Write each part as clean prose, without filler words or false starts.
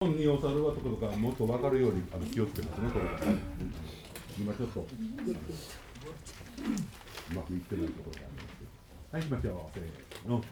にお猿はとかもっと分かるように気をつけますね、これから。今ちょっとうまくいってないところがありますけど。はい、行きましょう。せーの。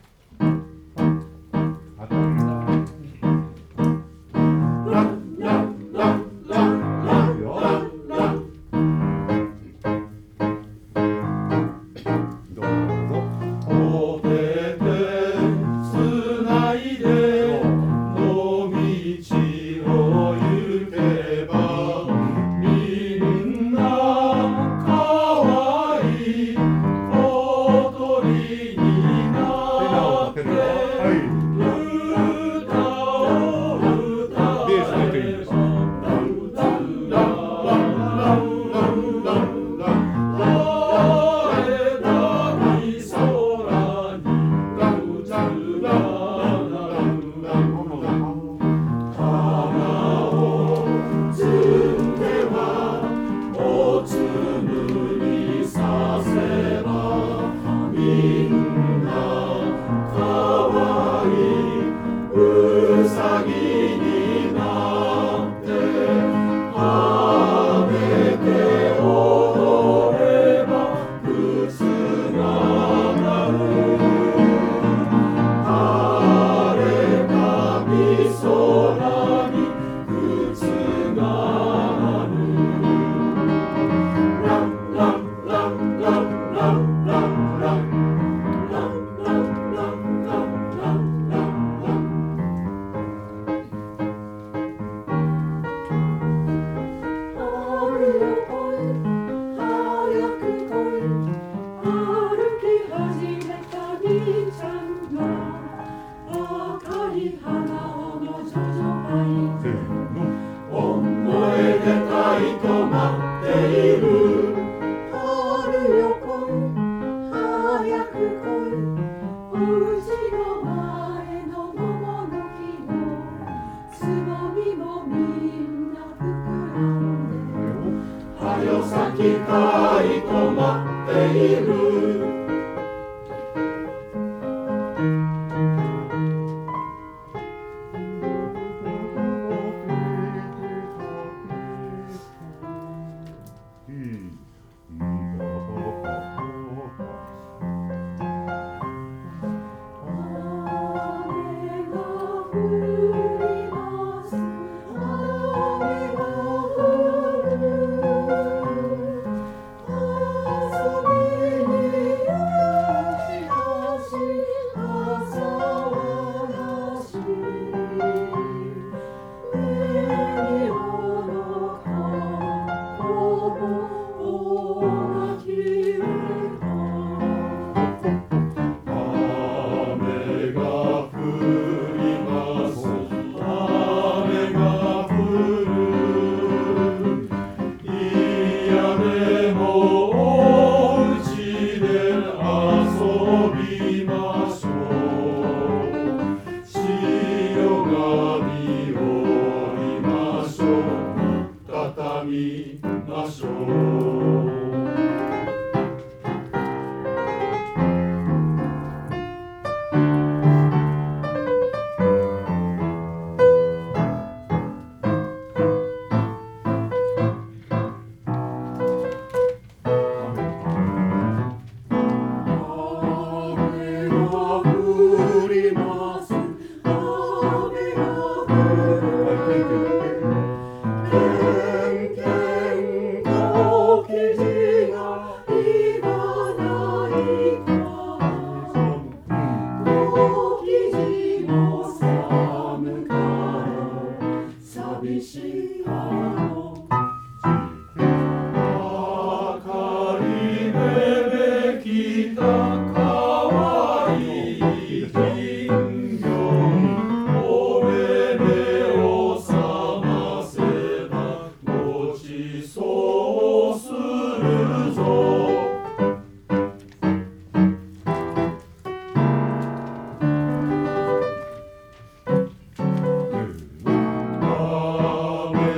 雨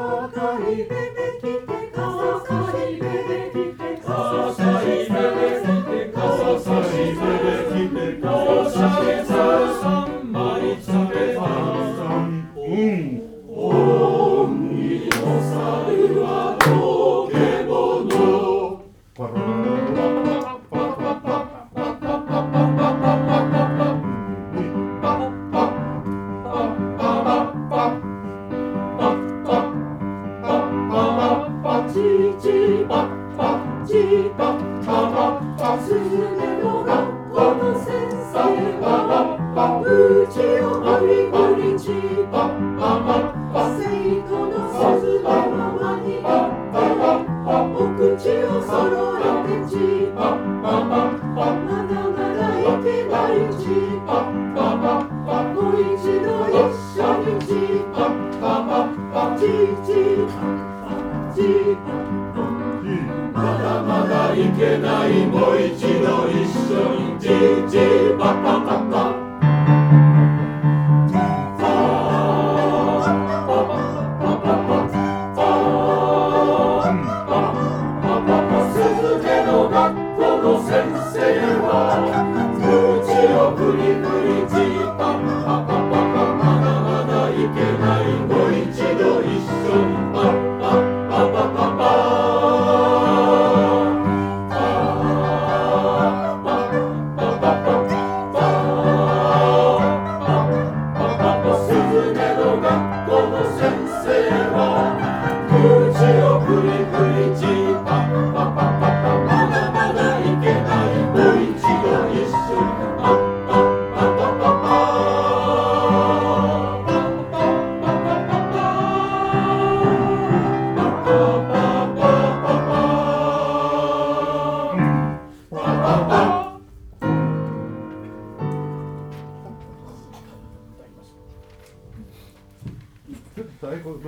赤いベベ来て赤いベベ来て赤いベベ来て赤いベベ来ておしゃれささんまりつけたおにおさるはどけものパラララチチパパチパパパスズメの学校の先生はうちをゴリゴリチパパパ生徒のスズメはワニお口を揃えてチパパまだまだいけないチパパもう一度一緒にチパパチチチまだまだいけないもう一度一緒にチチパパパパすずめの学校の先生は口をグリグリチパパパパまだまだいけないもう一度一緒にパパパパパパすずめの学校の先生は口をグリグリチパパパパパまだまだいけないもう一度一緒にパパパパパパ最高。